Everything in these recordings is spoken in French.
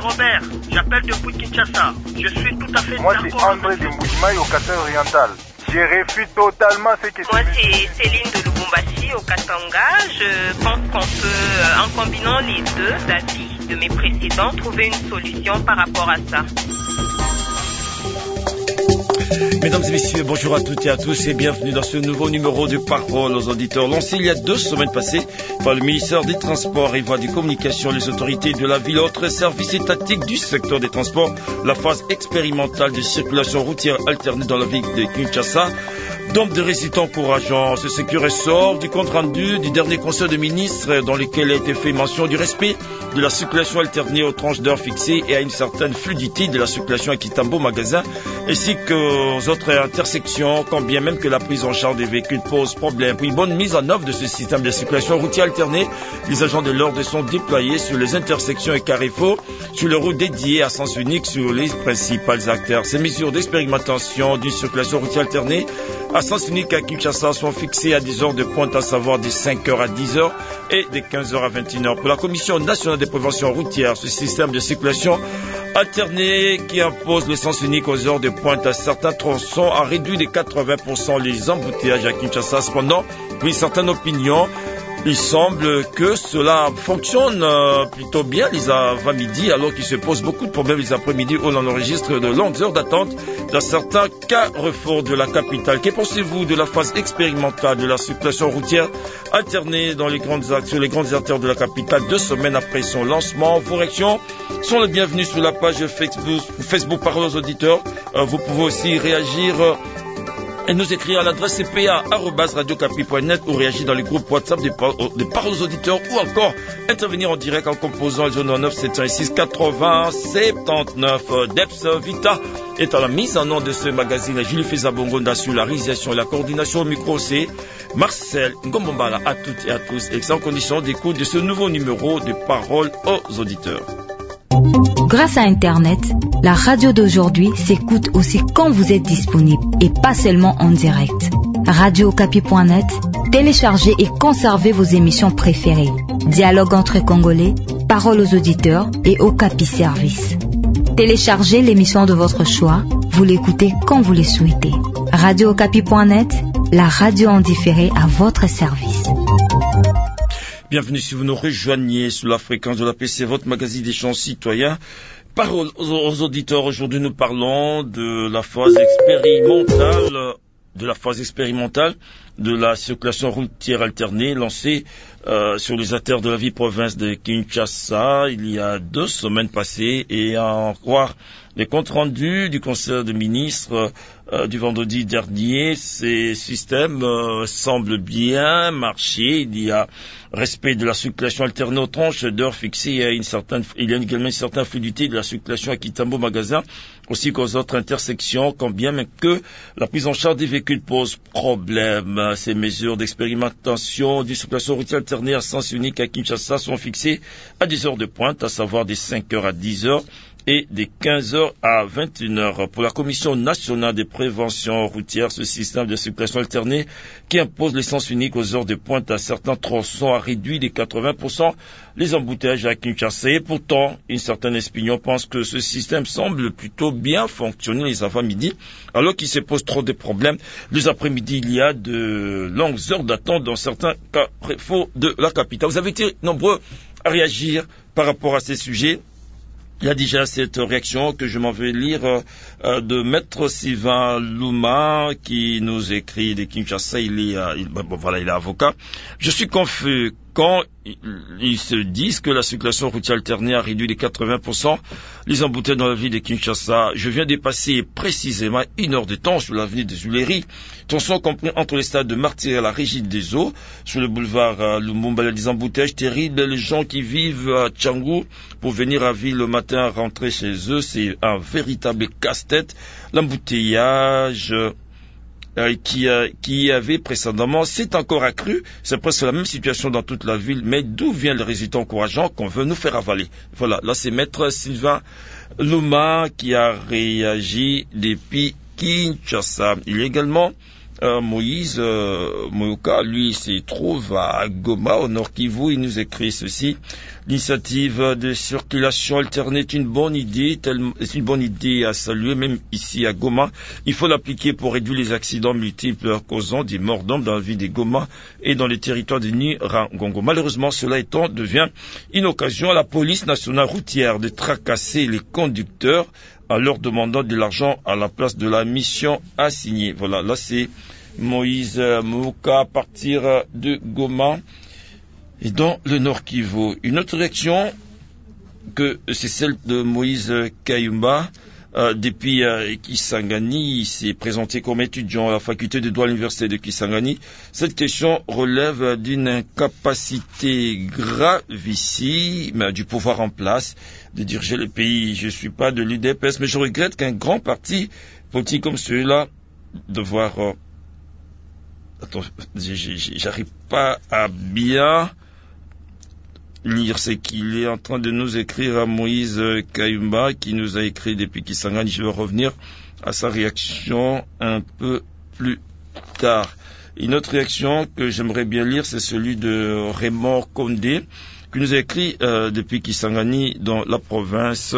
Robert, j'appelle depuis Kinshasa. Je suis tout à fait d'accord. Moi, c'est André de Moujimaï au Kasai oriental. Je réfute totalement ce que Moi, c'est Céline de Lubumbashi au Katanga. Je pense qu'on peut, en combinant les deux avis de mes précédents, trouver une solution par rapport à ça. Mesdames et messieurs, bonjour à toutes et à tous et bienvenue dans ce nouveau numéro de Parole aux auditeurs lancé il y a 2 semaines passées par le ministère des Transports et Voies de Communication, les autorités de la ville et autres services étatiques du secteur des transports, la phase expérimentale de circulation routière alternée dans la ville de Kinshasa. Donc des résultats encourageants, c'est ce qui ressort du compte rendu du dernier conseil de ministres dans lequel a été fait mention du respect de la circulation alternée aux tranches d'heures fixées et à une certaine fluidité de la circulation à Kitambo-Magasin ainsi qu'aux autres intersections, quand bien même que la prise en charge des véhicules pose problème. Pour une bonne mise en œuvre de ce système de circulation routière alternée, les agents de l'ordre sont déployés sur les intersections et carrefours, sur les routes dédiées à sens unique sur les principales artères. Ces mesures d'expérimentation d'une circulation routière alternée à sens unique à Kinshasa sont fixées à des heures de pointe, à savoir de 5h à 10h et de 15h à 21h. Pour la Commission nationale de prévention routière, ce système de circulation alternée qui impose le sens unique aux heures de pointe à certains tronçons a réduit de 80% les embouteillages à Kinshasa. Cependant, pour une certaine opinion, il semble que cela fonctionne plutôt bien les avant-midi, alors qu'il se pose beaucoup de problèmes les après-midi où l'on enregistre de longues heures d'attente dans certains carrefours de la capitale. Que pensez-vous de la phase expérimentale de la circulation routière alternée dans sur les grandes artères de la capitale 2 semaines après son lancement? Vos réactions sont les bienvenues sur la page Facebook Parole aux auditeurs. Vous pouvez aussi réagir et nous écrire à l'adresse cpa@radiocapi.net ou réagir dans les groupes WhatsApp des Paroles aux auditeurs ou encore intervenir en direct en composant le 09 706 80 79. Deps Vita est à la mise en œuvre de ce magazine. Julie Fezabongonda sur la réalisation et la coordination au micro, c'est Marcel Ngombombala à toutes et à tous. Excellente condition d'écoute de ce nouveau numéro de Paroles aux auditeurs. Grâce à Internet, la radio d'aujourd'hui s'écoute aussi quand vous êtes disponible et pas seulement en direct. Radiocapi.net, téléchargez et conservez vos émissions préférées. Dialogue entre Congolais, Paroles aux auditeurs et Okapi Service. Téléchargez l'émission de votre choix, vous l'écoutez quand vous le souhaitez. Radiocapi.net, la radio en différé à votre service. Bienvenue si vous nous rejoignez sur la fréquence de la PC, votre magazine d'échange citoyen. Parole aux auditeurs. Aujourd'hui, nous parlons de la phase expérimentale de la circulation routière alternée lancée sur les artères de la ville province de Kinshasa il y a 2 semaines passées, et à en croire les comptes rendus du conseil de ministres du vendredi dernier, ces systèmes semblent bien marcher. Il y a respect de la circulation alternée aux tranches d'heures fixées, il y a également une certaine fluidité de la circulation à Kitambo-Magasin, aussi qu'aux autres intersections, quand bien même que la prise en charge des véhicules pose problème. Ces mesures d'expérimentation d'une circulation routière alternée à sens unique à Kinshasa sont fixées à des heures de pointe, à savoir des 5h à 10h et des 15h à 21h. Pour la Commission nationale de prévention routière, ce système de circulation alternée qui impose le sens unique aux heures de pointe à certains tronçons a réduit de 80% les embouteillages à Kinshasa. Et pourtant, une certaine opinion pense que ce système semble plutôt bien fonctionner les avant-midi, alors qu'il se pose trop de problèmes. Les après-midi, il y a de longues heures d'attente dans certains carrefours de la capitale. Vous avez été nombreux à réagir par rapport à ces sujets. Il y a déjà cette réaction que je m'en vais lire de Maître Sylvain Louma qui nous écrit de Kinshasa. Il est avocat. Je suis confus quand ils se disent que la circulation routière alternée a réduit de 80% les embouteillages dans la ville de Kinshasa. Je viens de passer précisément 1 heure de temps sur l'avenue des Huileries, tronçon compris entre les stades de Martyr et la Régie des Eaux, sur le boulevard Lumumba. Il y a des embouteillages terribles. Les gens qui vivent à Tchangou pour venir à ville le matin rentrer chez eux, c'est un véritable casse-tête. L'embouteillage qui avait précédemment, c'est encore accru. C'est presque la même situation dans toute la ville. Mais d'où vient le résultat encourageant qu'on veut nous faire avaler? Voilà, là c'est Maître Sylvain Louma qui a réagi depuis Kinshasa. Il y a également Moïse Moyoka, lui, se trouve à Goma, au Nord Kivu. Il nous écrit ceci: l'initiative de circulation alternée est une bonne idée, à saluer, même ici à Goma. Il faut l'appliquer pour réduire les accidents multiples causant des morts d'hommes dans la ville de Goma et dans les territoires de Nyiragongo. Malheureusement, cela étant, devient une occasion à la police nationale routière de tracasser les conducteurs en leur demandant de l'argent à la place de la mission assignée. Voilà, là c'est Moïse Mouka à partir de Goma et dans le Nord Kivu. Une autre réaction, que c'est celle de Moïse Kayumba. Depuis Kisangani, il s'est présenté comme étudiant à la faculté de droit à l'université de Kisangani. Cette question relève d'une incapacité gravissime du pouvoir en place de diriger le pays. Je ne suis pas de l'UDPS, mais je regrette qu'un grand parti politique comme celui-là, devoir... j'arrive pas à bien lire ce qu'il est en train de nous écrire à Moïse Kayumba, qui nous a écrit depuis Kisangani. Je vais revenir à sa réaction un peu plus tard. Une autre réaction que j'aimerais bien lire, c'est celui de Raymond Condé, qui nous a écrit depuis Kisangani dans la province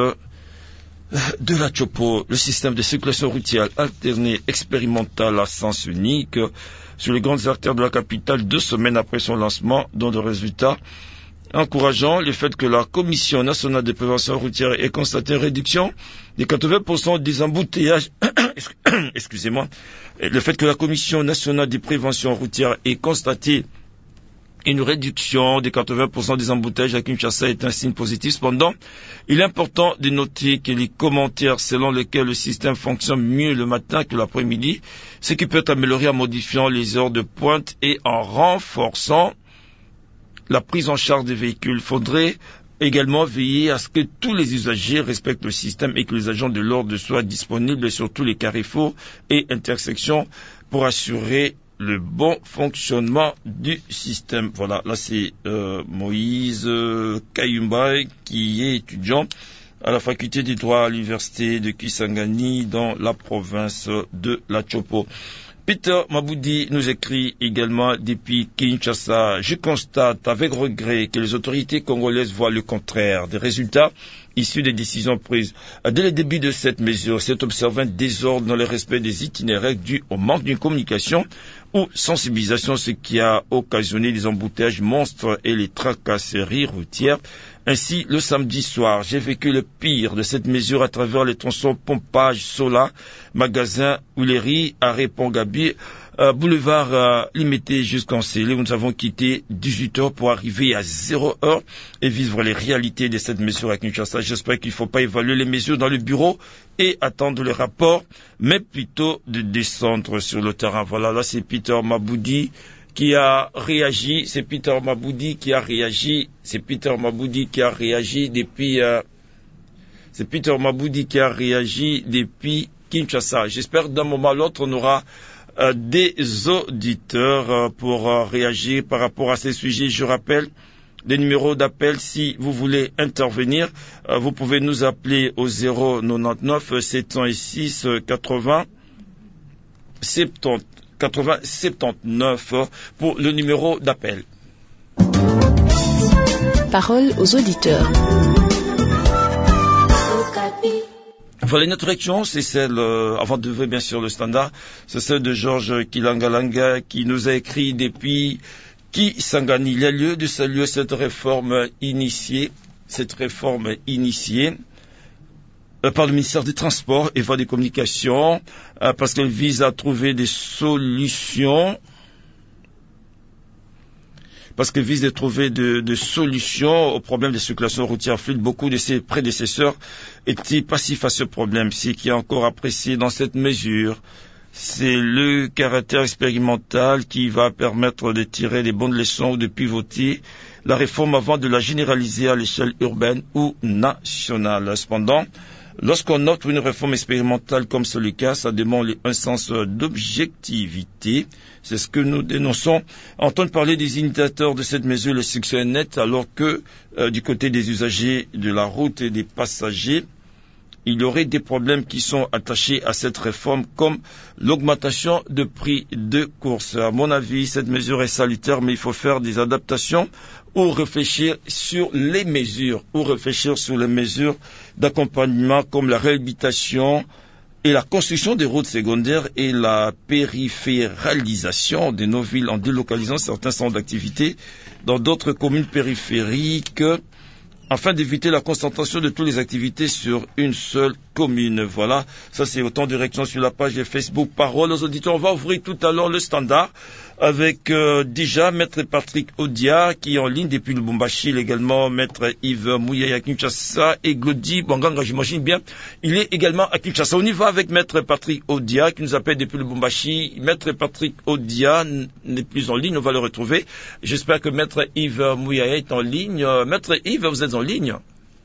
de la Chopo. Le système de circulation routière alternée expérimentale à sens unique sur les grandes artères de la capitale 2 semaines après son lancement, dont le résultat encourageant le fait que la Commission nationale de prévention routière ait constaté une réduction de 80% des embouteillages. Excusez-moi. Le fait que la Commission nationale de prévention routière ait constaté une réduction de 80% des embouteillages à Kinshasa est un signe positif. Cependant, il est important de noter que les commentaires selon lesquels le système fonctionne mieux le matin que l'après-midi, ce qui peut être amélioré en modifiant les heures de pointe et en renforçant la prise en charge des véhicules. Faudrait également veiller à ce que tous les usagers respectent le système et que les agents de l'ordre soient disponibles sur tous les carrefours et intersections pour assurer le bon fonctionnement du système. Voilà, là c'est Moïse Kayumba, qui est étudiant à la faculté du droit à l'université de Kisangani dans la province de la Chopo. Peter Maboudi nous écrit également depuis Kinshasa: je constate avec regret que les autorités congolaises voient le contraire des résultats issus des décisions prises. Dès le début de cette mesure, s'est observé un désordre dans le respect des itinéraires dû au manque d'une communication ou sensibilisation, ce qui a occasionné des embouteillages monstres et les tracasseries routières. Ainsi, le samedi soir, j'ai vécu le pire de cette mesure à travers les tronçons Pompage, Sola, Magasin, Ouleri, Arrêt Pongabi, boulevard limité jusqu'en Célé, où nous avons quitté 18h pour arriver à 0h et vivre les réalités de cette mesure à Kinshasa. J'espère qu'il ne faut pas évaluer les mesures dans le bureau et attendre le rapport, mais plutôt de descendre sur le terrain. Voilà, là c'est Peter Maboudi qui a réagi, depuis Kinshasa. J'espère d'un moment à l'autre on aura des auditeurs pour réagir par rapport à ces sujets. Je rappelle les numéros d'appel si vous voulez intervenir. Vous pouvez nous appeler au 099 706 80 79 pour le numéro d'appel. Parole aux auditeurs. Voilà, notre réaction, c'est celle, avant de voir bien sûr le standard, c'est celle de Georges Kilangalanga qui nous a écrit depuis Kisangani. Il y a lieu de saluer cette réforme initiée par le ministère des Transports et des Communications, parce qu'elle vise à trouver des solutions, de solutions aux problèmes de circulation routière fluide. Beaucoup de ses prédécesseurs étaient passifs à ce problème. Ce qui est encore apprécié dans cette mesure, c'est le caractère expérimental qui va permettre de tirer les bonnes leçons ou de pivoter la réforme avant de la généraliser à l'échelle urbaine ou nationale. Cependant, lorsqu'on offre une réforme expérimentale comme c'est le cas, ça demande un sens d'objectivité. C'est ce que nous dénonçons. Entendre parler des initiateurs de cette mesure, le succès est net, alors que du côté des usagers de la route et des passagers, il y aurait des problèmes qui sont attachés à cette réforme, comme l'augmentation de prix de course. À mon avis, cette mesure est salutaire, mais il faut faire des adaptations ou réfléchir sur les mesures d'accompagnement comme la réhabilitation et la construction des routes secondaires et la périphéralisation de nos villes en délocalisant certains centres d'activité dans d'autres communes périphériques, afin d'éviter la concentration de toutes les activités sur une seule commune. Voilà, ça c'est autant de réactions sur la page Facebook Parole aux auditeurs. On va ouvrir tout à l'heure le standard avec déjà Maître Patrick Odia qui est en ligne depuis Lubumbashi, également Maître Yves Mouyaya à Kinshasa et Glody Banganga, j'imagine bien, il est également à Kinshasa. On y va avec Maître Patrick Odia qui nous appelle depuis Lubumbashi. Maître Patrick Odia n'est plus en ligne, on va le retrouver. J'espère que Maître Yves Mouyaya est en ligne. Maître Yves, vous êtes en ligne?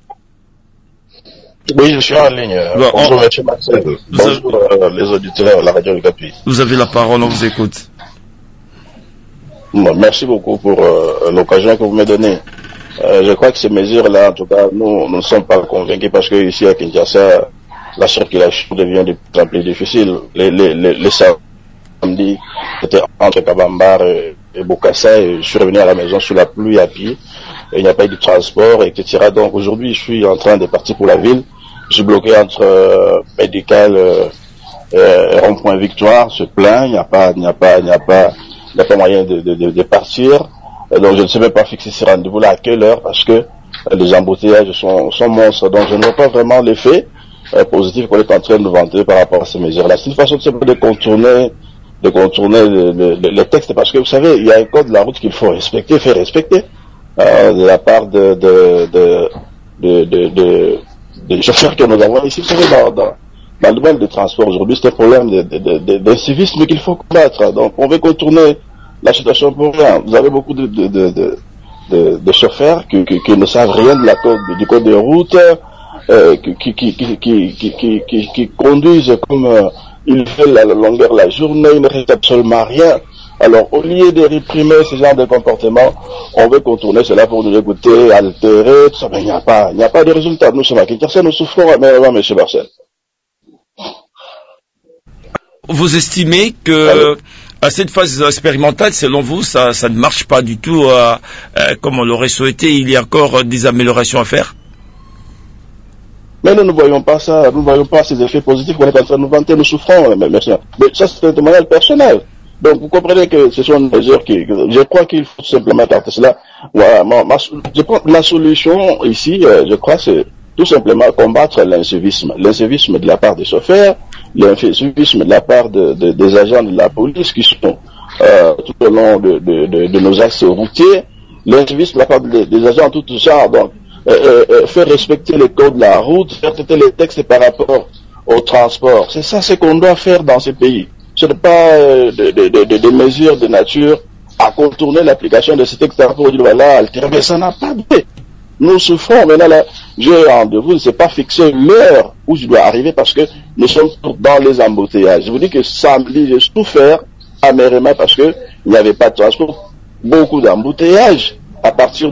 Oui, je suis en ligne. Bonjour, M. Marcel. Bonjour les auditeurs de la radio Okapi. Vous avez la parole, on vous écoute. Bon, merci beaucoup pour l'occasion que vous me donnez. Je crois que ces mesures-là, en tout cas, nous ne sommes pas convaincus parce que ici à Kinshasa, la circulation devient de plus en plus difficile. Les samedis, c'était entre Kabambar et Bokassa et je suis revenu à la maison sous la pluie à pied. Il n'y a pas eu de transport, etc. Donc aujourd'hui, je suis en train de partir pour la ville. Je suis bloqué entre Médical et Rond-Point Victoire. Se plaint, il n'y a pas moyen de partir. Donc je ne sais même pas fixer ce rendez-vous-là à quelle heure parce que les embouteillages sont monstres. Donc je ne vois pas vraiment l'effet positif qu'on est en train de vanter par rapport à ces mesures-là. C'est une façon de contourner les textes parce que vous savez, il y a un code de la route qu'il faut respecter, faire respecter. De la part des chauffeurs que nous avons ici. Vous savez, dans le domaine des transports aujourd'hui, c'est un problème d'incivisme qu'il faut combattre. Donc, on veut contourner la situation pour rien. Vous avez beaucoup de chauffeurs qui ne savent rien du code de route, qui conduisent comme ils veulent à la longueur de la journée, ils ne respectent absolument rien. Alors, au lieu de réprimer ce genre de comportement, on veut contourner cela pour nous écouter, altérer, tout ça. Mais il n'y a pas de résultat. Nous sommes à Kinshasa, nous souffrons, mais M. Marcel. Vous estimez que à cette phase expérimentale, selon vous, ça ne marche pas du tout comme on l'aurait souhaité? Il y a encore des améliorations à faire? Mais nous ne voyons pas ça, nous ne voyons pas ces effets positifs qu'on est en train de nous vanter, nous souffrons, mais ça c'est un témoignage personnel. Donc, vous comprenez que ce sont des mesures je crois qu'il faut simplement tenter cela. Voilà, je crois que la solution ici, je crois, c'est tout simplement combattre l'incivisme. L'incivisme de la part des chauffeurs, l'incivisme de la part des agents de la police qui sont tout au long de nos axes routiers, l'incivisme de la part des agents tout ça. Donc, faire respecter les codes de la route, faire traiter les textes par rapport au transport. C'est ça ce qu'on doit faire dans ces pays. Ce n'est pas des mesures de nature à contourner l'application de ces textes pour dire voilà, altérer, mais ça n'a pas de fait. Nous souffrons. Maintenant, là, j'ai rendez-vous, ne sais pas fixer l'heure où je dois arriver parce que nous sommes dans les embouteillages. Je vous dis que samedi, j'ai souffert amèrement parce que il n'y avait pas de transport. Beaucoup d'embouteillages à partir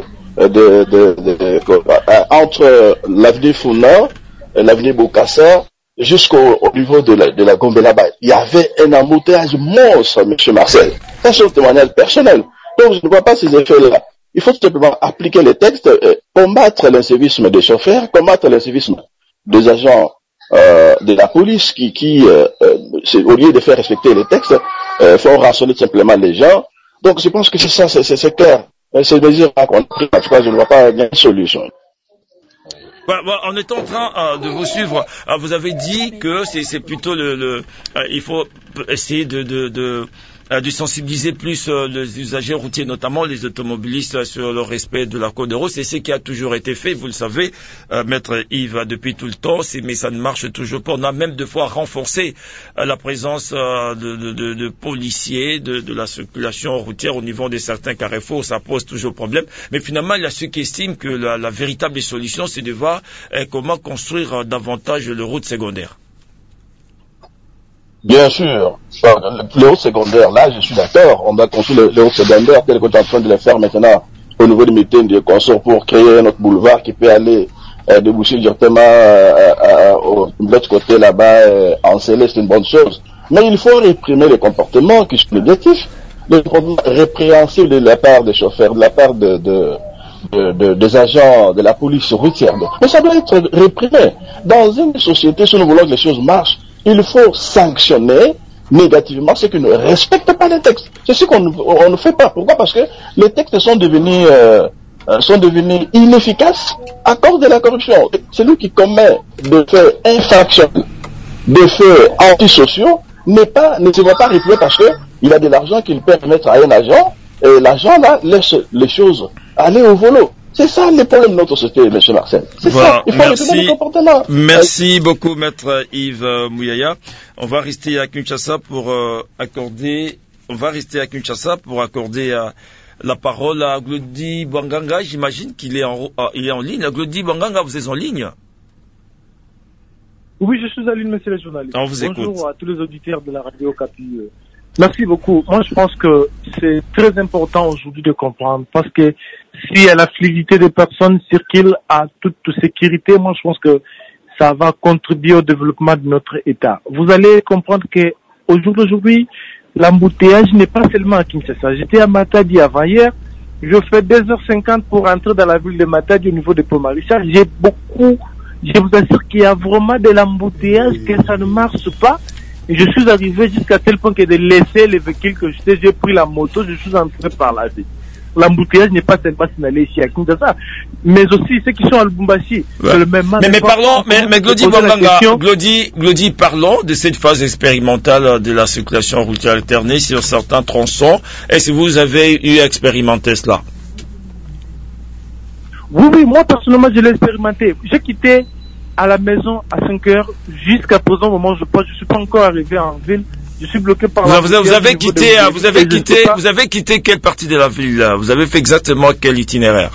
entre l'avenue Founa et l'avenue Bokassa jusqu'au niveau de la Gombe là-bas. Il y avait un embouteillage monstre, M. Marcel. Ça, c'est un témoignage personnel. Donc, je ne vois pas ces effets-là. Il faut tout simplement appliquer les textes, combattre l'incivisme des chauffeurs, combattre l'incivisme des agents de la police qui au lieu de faire respecter les textes, font rançonner simplement les gens. Donc, je pense que c'est ça, c'est clair. Ces mesures-là qu'on a prises, en tout cas, je ne vois pas une solution. On est en train de vous suivre. Vous avez dit que c'est plutôt il faut essayer de sensibiliser plus les usagers routiers, notamment les automobilistes, sur le respect de la code de route. C'est ce qui a toujours été fait, vous le savez, Maître Yves, depuis tout le temps, mais ça ne marche toujours pas. On a même deux fois renforcé la présence de policiers, de la circulation routière au niveau de certains carrefours. Ça pose toujours problème. Mais finalement, il y a ceux qui estiment que la véritable solution, c'est de voir comment construire davantage les routes secondaires. Bien sûr, les routes secondaires, là, je suis d'accord, on doit construire les routes secondaires telles qu'on est en train de les faire maintenant au niveau du meeting de consort pour créer un autre boulevard qui peut aller déboucher directement de l'autre côté là-bas, en scellé, c'est une bonne chose. Mais il faut réprimer les comportements qui sont négatifs, les comportements répréhensibles de la part des chauffeurs, de la part des agents de la police routière. Mais ça doit être réprimé. Dans une société, si nous voulons que les choses marchent, il faut sanctionner négativement ceux qui ne respectent pas les textes. C'est ce qu'on ne fait pas. Pourquoi? Parce que les textes sont devenus inefficaces à cause de la corruption. Celui qui commet des faits infractionnels, des faits antisociaux, ne se voit pas réprimé parce qu'il a de l'argent qu'il peut remettre à un agent, et l'agent là laisse les choses aller au volo. C'est ça le problème de notre société, M. Marcel. C'est ça. Il faut réprimer le comportement. Merci beaucoup, Maître Yves Mouyaya. On va rester à Kinshasa pour accorder la parole à Glody Bwanganga. J'imagine qu'il est en ligne. Glody Bwanganga, vous êtes en ligne? Oui, je suis en ligne, monsieur le journaliste. On vous écoute. Bonjour à tous les auditeurs de la radio Capi. Merci beaucoup. Moi, je pense que c'est très important aujourd'hui de comprendre parce que si la fluidité des personnes circule à toute sécurité, moi, je pense que ça va contribuer au développement de notre État. Vous allez comprendre que au jour d'aujourd'hui, l'embouteillage n'est pas seulement à Kinshasa. J'étais à Matadi avant-hier. Je fais 2h50 pour entrer dans la ville de Matadi au niveau de Pont-Marichal. Je vous assure qu'il y a vraiment de l'embouteillage, que ça ne marche pas. Et je suis arrivé jusqu'à tel point que de laisser les véhicules que j'ai pris la moto, je suis entré par la ville. L'embouteillage n'est pas seulement signalé ici à Kinshasa, mais aussi ceux qui sont à Lubumbashi. Ouais. Mais parlons, mais Glody Bwanganga, Glody, parlons de cette phase expérimentale de la circulation routière alternée sur certains tronçons. Est-ce que vous avez eu à expérimenter cela? Oui, moi personnellement je l'ai expérimenté. J'ai quitté à la maison à 5 heures, jusqu'à présent, au moment où je suis pas encore arrivé en ville, je suis bloqué par vous avez quitté quelle partie de la ville là? Vous avez fait exactement quel itinéraire?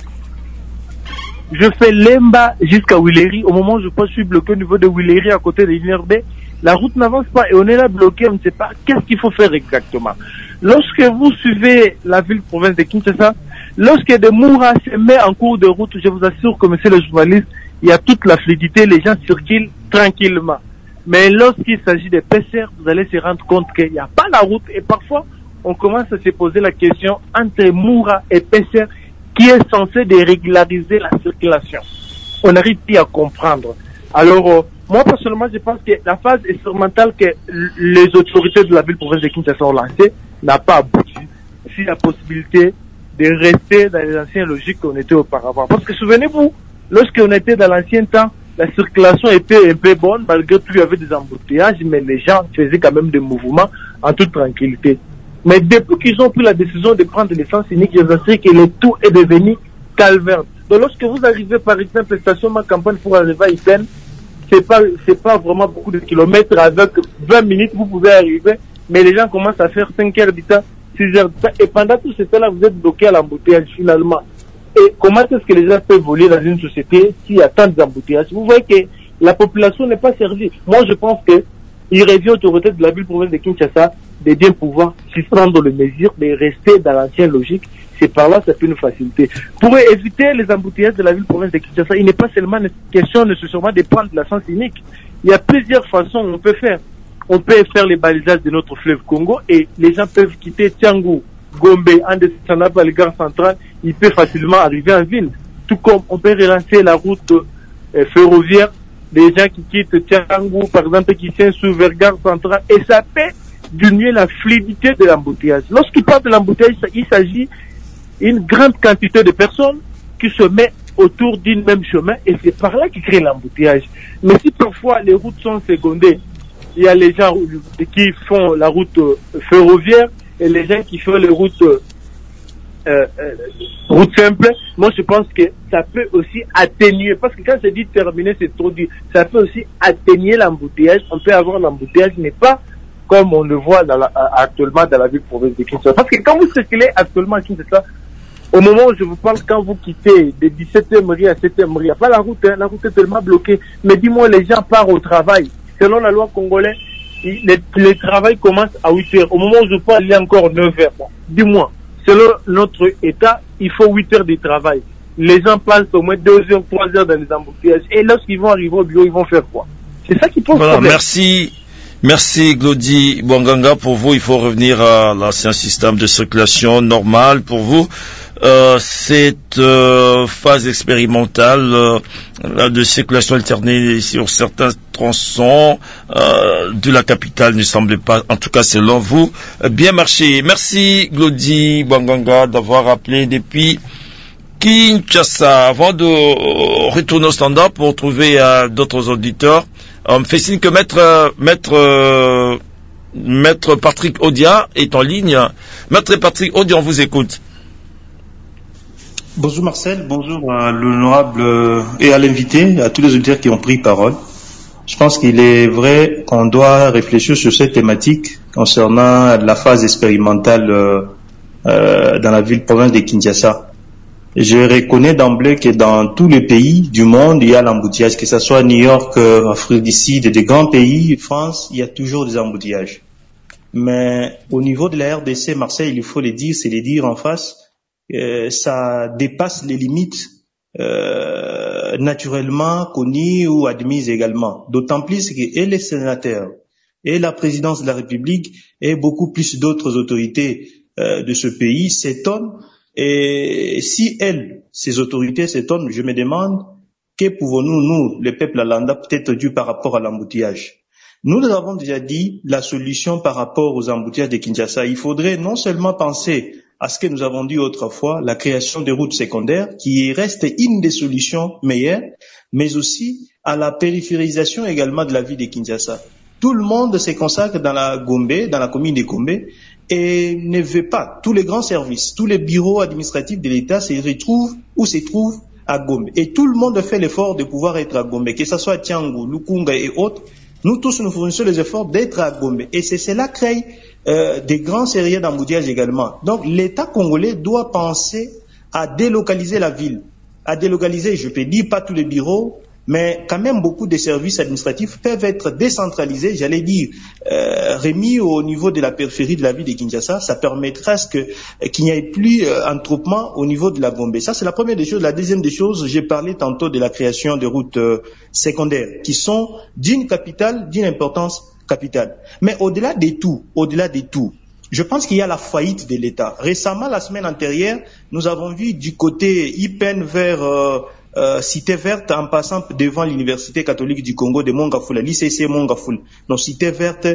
Je fais Lemba jusqu'à Willery. Au moment où je suis bloqué au niveau de Willery à côté de l'INRB, la route n'avance pas et on est là bloqué, on ne sait pas qu'est-ce qu'il faut faire exactement. Lorsque vous suivez la ville-province de Kinshasa, lorsque des Moura se met en cours de route, je vous assure que monsieur le journaliste, il y a toute la fluidité, les gens circulent tranquillement. Mais lorsqu'il s'agit des PCR, vous allez se rendre compte qu'il n'y a pas la route et parfois on commence à se poser la question entre Moura et PCR qui est censé dérégulariser la circulation. On n'arrive plus à comprendre. Alors, moi personnellement, je pense que la phase expérimentale que les autorités de la ville-province de Kinshasa ont lancée n'a pas abouti. Si la possibilité de rester dans les anciennes logiques qu'on était auparavant. Parce que souvenez-vous, lorsqu'on était dans l'ancien temps, la circulation était un peu bonne, malgré tout il y avait des embouteillages, mais les gens faisaient quand même des mouvements en toute tranquillité. Mais depuis qu'ils ont pris la décision de prendre l'essence unique, je vous assure que le tout est devenu calvaire. Donc lorsque vous arrivez par exemple station ma campagne pour arriver à Iten, c'est pas vraiment beaucoup de kilomètres, avec 20 minutes vous pouvez arriver, mais les gens commencent à faire 5 heures du temps, 6 heures du temps, et pendant tout ce temps-là vous êtes bloqué à l'embouteillage finalement. Et comment est-ce que les gens peuvent voler dans une société s'il y a tant d'embouteillages? Vous voyez que la population n'est pas servie. Moi, je pense qu'il revient aux autorités de la ville-province de Kinshasa de bien pouvoir prendre les mesures, de rester dans l'ancienne logique. C'est par là, c'est une facilité. Pour éviter les embouteillages de la ville-province de Kinshasa, il n'est pas seulement une question nécessairement de prendre l'essence unique. Il y a plusieurs façons qu'on peut faire. On peut faire les balisages de notre fleuve Congo et les gens peuvent quitter Tiangou, Gombe, en descendant par les gares centrales, il peut facilement arriver en ville. Tout comme on peut relancer la route ferroviaire, des gens qui quittent Tiangou, par exemple, qui sont sous vers gare centrale, et ça peut diminuer la fluidité de l'embouteillage. Lorsqu'il parle de l'embouteillage, il s'agit d'une grande quantité de personnes qui se mettent autour d'un même chemin, et c'est par là qu'il crée l'embouteillage. Mais si parfois les routes sont secondées, il y a les gens qui font la route ferroviaire, et les gens qui font les routes simples, moi je pense que ça peut aussi atténuer, parce que quand c'est dit terminé, c'est trop dur, ça peut aussi atténuer l'embouteillage. On peut avoir l'embouteillage, mais pas comme on le voit actuellement dans la ville-province de Kinshasa. Parce que quand vous circulez actuellement à Kinshasa, au moment où je vous parle, quand vous quittez de 17e rue à 7e rue, il n'y a pas la route, la route est tellement bloquée. Mais dis-moi, les gens partent au travail. Selon la loi congolaise, le travail commence à 8 heures. Au moment où je parle, il y a encore 9 heures. Bon, dis-moi, selon notre État, il faut 8 heures de travail. les gens passent au moins 2 heures, 3 heures dans les embouteillages. Et lorsqu'ils vont arriver au bureau, ils vont faire quoi? C'est ça qui pose problème. Merci Glody Bwanganga. Pour vous, il faut revenir à l'ancien système de circulation normal. Pour vous, cette phase expérimentale de circulation alternée sur certains tronçons de la capitale ne semble pas, en tout cas selon vous, bien marcher. Merci Glody Bwanganga d'avoir appelé depuis Kinshasa. Avant de retourner au standard pour trouver d'autres auditeurs, on me fait signe que Maître Patrick Odia est en ligne. Maître Patrick Odia, on vous écoute. Bonjour Marcel, bonjour à l'honorable et à l'invité, à tous les auditeurs qui ont pris parole. Je pense qu'il est vrai qu'on doit réfléchir sur cette thématique concernant la phase expérimentale dans la ville-province de Kinshasa. Je reconnais d'emblée que dans tous les pays du monde, il y a l'embouteillage, que ce soit New York, Afrique du Sud, des grands pays, France, il y a toujours des embouteillages. Mais au niveau de la RDC, Marseille, il faut le dire, c'est le dire en face, ça dépasse les limites naturellement connues ou admises également. D'autant plus que et les sénateurs, et la présidence de la République, et beaucoup plus d'autres autorités de ce pays s'étonnent. Et si ces autorités s'étonnent, je me demande, que pouvons-nous, nous, le peuple lambda, peut-être dû par rapport à l'embouteillage? Nous avons déjà dit la solution par rapport aux embouteillages de Kinshasa. Il faudrait non seulement penser à ce que nous avons dit autrefois, la création des routes secondaires, qui reste une des solutions meilleures, mais aussi à la périphérisation également de la ville de Kinshasa. Tout le monde se consacre dans la Gombe, dans la commune de Gombe, et ne veut pas. Tous les grands services, tous les bureaux administratifs de l'État se trouvent à Gombe. Et tout le monde fait l'effort de pouvoir être à Gombe, que ce soit Tiangu, Lukunga et autres. Nous tous, nous fournissons les efforts d'être à Gombe. Et cela crée des grands séries d'embouteillages également. Donc l'État congolais doit penser à délocaliser la ville. À délocaliser, je peux dire, pas tous les bureaux, mais quand même beaucoup de services administratifs peuvent être décentralisés, j'allais dire, remis au niveau de la périphérie de la ville de Kinshasa. Ça permettra qu'il n'y ait plus attroupement au niveau de la Gombe. Ça, c'est la première des choses. La deuxième des choses, j'ai parlé tantôt de la création de routes secondaires qui sont d'une importance capitale. Mais au-delà de tout, je pense qu'il y a la faillite de l'État. Récemment, la semaine antérieure, nous avons vu du côté Ipen vers Cité Verte, en passant devant l'Université catholique du Congo de Mongafula, l'ICC Mongafula, donc Cité Verte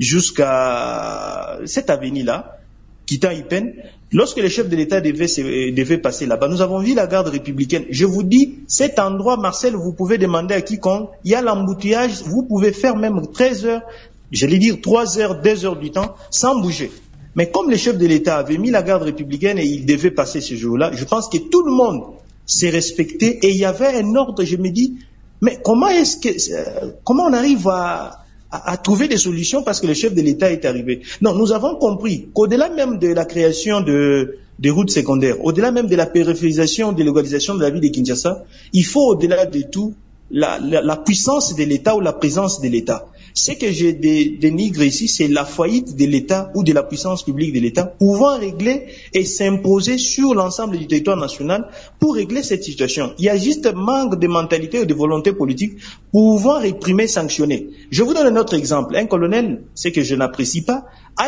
jusqu'à cette avenue-là, quittant Ipen, lorsque le chef de l'État devait passer là-bas, nous avons vu la garde républicaine. Je vous dis, cet endroit, Marcel, vous pouvez demander à quiconque, il y a l'embouteillage, vous pouvez faire même 13 heures, j'allais dire 3 heures, 2 heures du temps, sans bouger. Mais comme le chef de l'État avait mis la garde républicaine et il devait passer ce jour-là, je pense que tout le monde s'est respecté et il y avait un ordre. Je me dis, mais comment on arrive à trouver des solutions parce que le chef de l'État est arrivé? Non, nous avons compris qu'au-delà même de la création des routes secondaires, au-delà même de la périphérisation, de l'égalisation de la ville de Kinshasa, il faut au-delà de tout la puissance de l'État ou la présence de l'État. Ce que je dénigre ici, c'est la faillite de l'État ou de la puissance publique de l'État pouvant régler et s'imposer sur l'ensemble du territoire national pour régler cette situation. Il y a juste manque de mentalité ou de volonté politique pouvant réprimer, sanctionner. Je vous donne un autre exemple. Un colonel, ce que je n'apprécie pas, a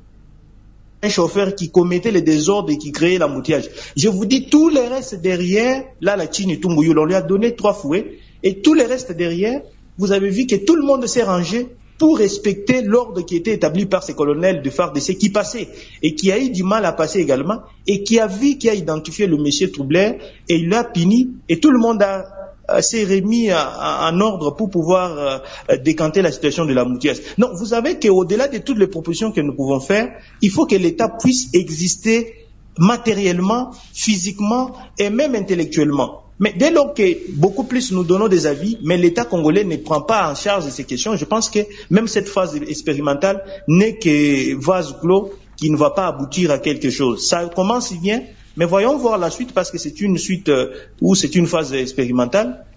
un chauffeur qui commettait les désordres et qui créait l'embouteillage. Je vous dis, tout le reste derrière, là, la Chine Tumbouyou, on lui a donné 3 fouets, et tout le reste derrière, vous avez vu que tout le monde s'est rangé pour respecter l'ordre qui était établi par ces colonels de FARDC qui passaient et qui a eu du mal à passer également et qui a identifié le monsieur Troubleur et il l'a puni et tout le monde s'est remis en ordre pour pouvoir décanter la situation de l'embouteillage. Non, vous savez qu'au-delà de toutes les propositions que nous pouvons faire, il faut que l'État puisse exister matériellement, physiquement et même intellectuellement. Mais dès lors que beaucoup plus nous donnons des avis, mais l'État congolais ne prend pas en charge ces questions, je pense que même cette phase expérimentale n'est que vase clos qui ne va pas aboutir à quelque chose. Ça commence bien, mais voyons voir la suite parce que c'est une suite ou c'est une phase expérimentale.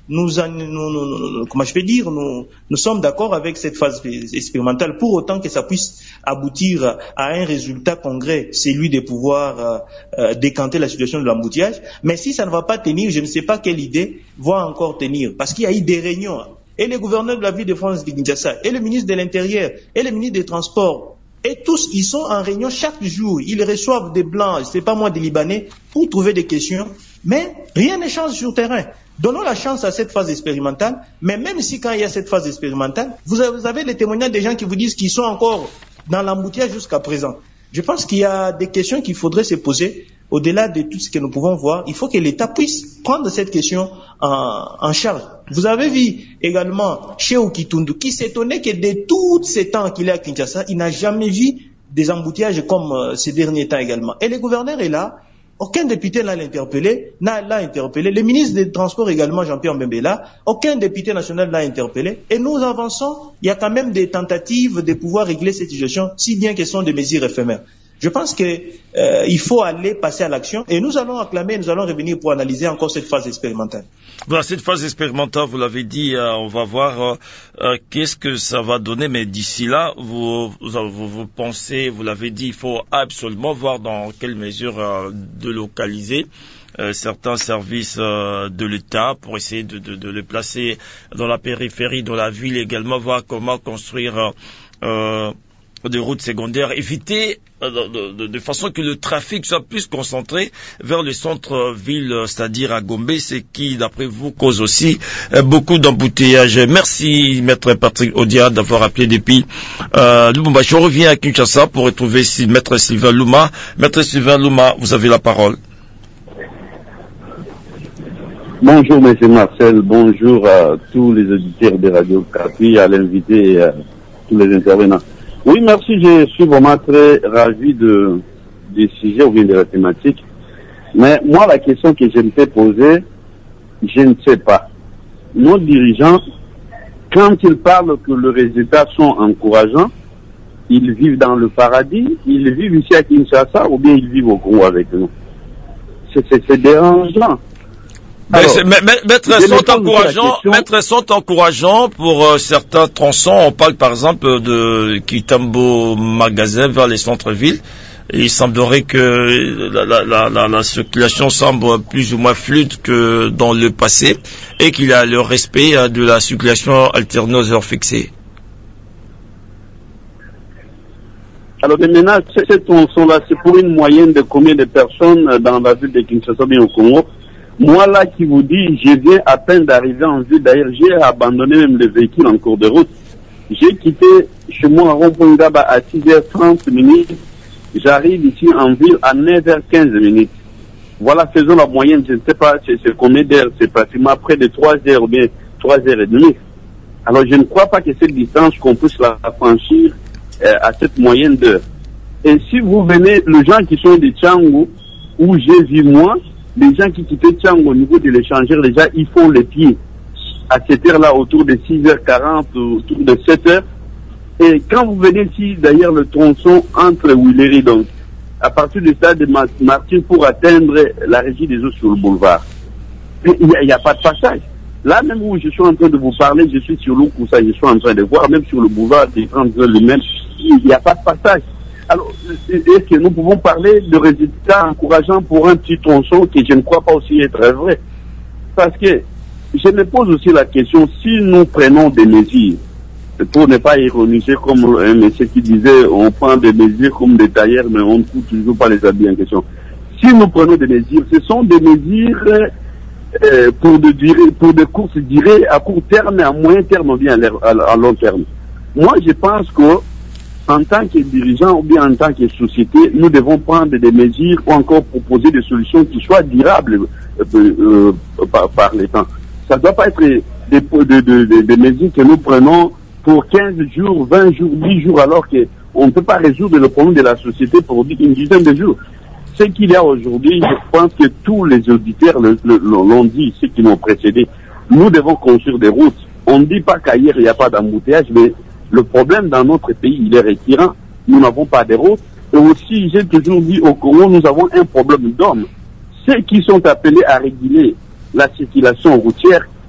comment je peux dire, nous sommes d'accord avec cette phase expérimentale, pour autant que ça puisse aboutir à un résultat concret, celui de pouvoir décanter la situation de l'embouteillage. Mais si ça ne va pas tenir, je ne sais pas quelle idée va encore tenir, parce qu'il y a eu des réunions, et les gouverneurs de la ville de France de Kinshasa, et le ministre de l'Intérieur, et le ministre des Transports, et tous, ils sont en réunion chaque jour, ils reçoivent des blancs, c'est pas moi des Libanais, pour trouver des questions, mais rien ne change sur le terrain. Donnons la chance à cette phase expérimentale, mais même si quand il y a cette phase expérimentale, vous avez les témoignages des gens qui vous disent qu'ils sont encore dans l'embouteillage jusqu'à présent. Je pense qu'il y a des questions qu'il faudrait se poser. Au-delà de tout ce que nous pouvons voir, il faut que l'État puisse prendre cette question en charge. Vous avez vu également chez Okitundu, qui s'étonnait que de tous ces temps qu'il est à Kinshasa, il n'a jamais vu des embouteillages comme ces derniers temps également. Et le gouverneur est là. Aucun député l'a interpellé. Le ministre des Transports également, Jean-Pierre Mbembela, aucun député national l'a interpellé. Et nous avançons. Il y a quand même des tentatives de pouvoir régler cette situation, si bien qu'elles sont des mesures éphémères. Je pense qu'il faut aller passer à l'action et nous allons acclamer, nous allons revenir pour analyser encore cette phase expérimentale. Voilà, cette phase expérimentale, vous l'avez dit, on va voir qu'est-ce que ça va donner, mais d'ici là, vous pensez, vous l'avez dit, il faut absolument voir dans quelle mesure de localiser certains services de l'État pour essayer de les placer dans la périphérie, dans la ville également, voir comment construire des routes secondaires, éviter de façon que le trafic soit plus concentré vers le centre-ville, c'est-à-dire à Gombe, ce qui, d'après vous, cause aussi beaucoup d'embouteillages. Merci, Maître Patrick Odia, d'avoir appelé depuis Lubumbashi. Je reviens à Kinshasa pour retrouver Maître Sylvain Louma. Maître Sylvain Louma, vous avez la parole. Bonjour, M. Marcel. Bonjour à tous les auditeurs de Radio Kapi, à l'invité et à tous les intervenants. Oui, merci. Je suis vraiment très ravi des sujets ou bien de la thématique. Mais moi, la question que je me fais poser, je ne sais pas. Nos dirigeants, quand ils parlent que les résultats sont encourageants, ils vivent dans le paradis, ils vivent ici à Kinshasa ou bien ils vivent au Congo avec nous. C'est dérangeant. Maîtres sont encourageants pour certains tronçons. On parle par exemple de Kitambo Magasin vers les centres-villes. Il semblerait que la circulation semble plus ou moins fluide que dans le passé et qu'il y a le respect de la circulation alternée aux heures fixées. Alors maintenant, ces tronçons-là, c'est pour une moyenne de combien de personnes dans la ville de Kinshasa bien au Congo? Moi, là, qui vous dis, je viens à peine d'arriver en ville. D'ailleurs, j'ai abandonné même le véhicule en cours de route. J'ai quitté chez moi à Rond-Point-Ngaba à 6h30 minutes. J'arrive ici en ville à 9h15 minutes. Voilà, faisons la moyenne. Je ne sais pas c'est combien d'heures. C'est pratiquement près de 3 heures ou bien 3h30. Alors, je ne crois pas que cette distance, qu'on puisse la franchir à cette moyenne d'heure. Et si vous venez, les gens qui sont de Tchangou, où j'ai vu moi, les gens qui quittent Tchangou au niveau de l'échangeur, déjà, ils font les pieds à cette heure-là, autour de 6h40, autour de 7h. Et quand vous venez ici, d'ailleurs, le tronçon entre Willery, donc, à partir du stade de Martyr pour atteindre la régie des eaux sur le boulevard, il n'y a pas de passage. Là, même où je suis en train de vous parler, je suis sur l'eau, ça, je suis en train de voir, même sur le boulevard des 30 heures lui-même, il n'y a pas de passage. Alors, est-ce que nous pouvons parler de résultats encourageants pour un petit tronçon qui je ne crois pas aussi être vrai? Parce que je me pose aussi la question, si nous prenons des mesures, pour ne pas ironiser comme un monsieur qui disait, on prend des mesures comme des tailleurs, mais on ne trouve toujours pas les habits en question. Si nous prenons des mesures, ce sont des mesures pour des courses durées à court terme, à moyen terme ou bien à long terme. Moi, je pense que en tant que dirigeant ou bien en tant que société, nous devons prendre des mesures ou encore proposer des solutions qui soient durables par les temps. Ça ne doit pas être des mesures que nous prenons pour 15 jours, 20 jours, 10 jours, alors qu'on ne peut pas résoudre le problème de la société pour une dizaine de jours. Ce qu'il y a aujourd'hui, je pense que tous les auditeurs l'ont dit, ceux qui m'ont précédé. Nous devons construire des routes. On ne dit pas qu'ailleurs il n'y a pas d'embouteillage, mais le problème dans notre pays, il est récurrent. Nous n'avons pas de routes. Et aussi, j'ai toujours dit au Congo, nous avons un problème d'hommes. Ceux qui sont appelés à réguler la circulation routière,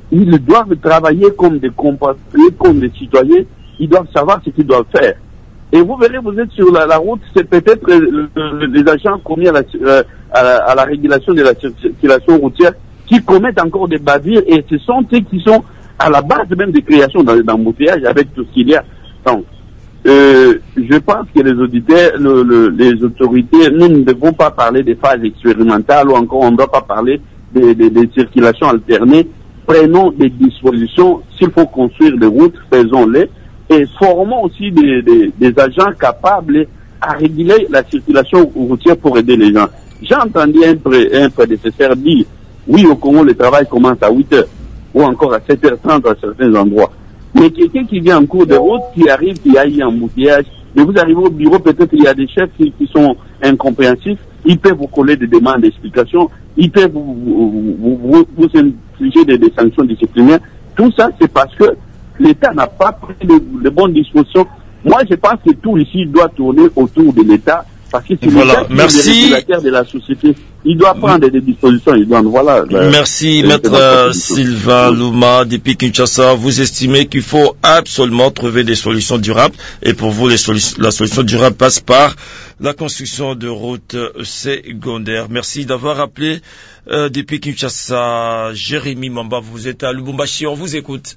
ils doivent travailler comme des compatriotes, comme des citoyens. Ils doivent savoir ce qu'ils doivent faire. Et vous verrez, vous êtes sur la route, c'est peut-être les agents commis à la régulation de la circulation routière qui commettent encore des bavures, et ce sont ceux qui sont à la base même des créations d'embouteillages avec tout ce qu'il y a. Donc, je pense que les auditeurs, les autorités, nous ne devons pas parler des phases expérimentales, ou encore on ne doit pas parler des circulations alternées. Prenons des dispositions. S'il faut construire des routes, faisons-les, et formons aussi des agents capables à réguler la circulation routière pour aider les gens. J'ai entendu un prédécesseur dire, oui, au Congo, le travail commence à 8h, ou encore à 7h30 à certains endroits. Mais quelqu'un qui vient en cours de route, qui arrive, qui a eu un embouteillage, mais vous arrivez au bureau, peut-être il y a des chefs qui sont incompréhensifs, ils peuvent vous coller des demandes d'explication, ils peuvent vous infliger des sanctions disciplinaires. Tout ça, c'est parce que l'État n'a pas pris de bonnes dispositions. Moi, je pense que tout ici doit tourner autour de l'État, parce que c'est l'État qui est le régulateur de la société. Il doit prendre des dispositions. Merci, Maître Sylvain Louma, depuis Kinshasa. Vous estimez qu'il faut absolument trouver des solutions durables, et pour vous, la solution durable passe par la construction de routes secondaires. Merci d'avoir appelé depuis Kinshasa. Jérémy Mamba, vous êtes à Lubumbashi, on vous écoute.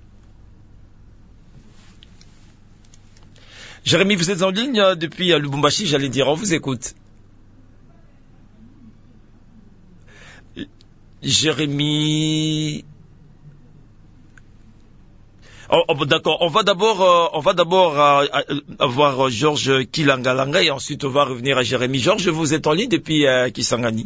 Jérémy, vous êtes en ligne depuis Lubumbashi, j'allais dire, on vous écoute. Jérémy. D'accord. On va d'abord avoir Georges Kilangalanga, et ensuite on va revenir à Jérémy. Georges, vous êtes en ligne depuis Kisangani.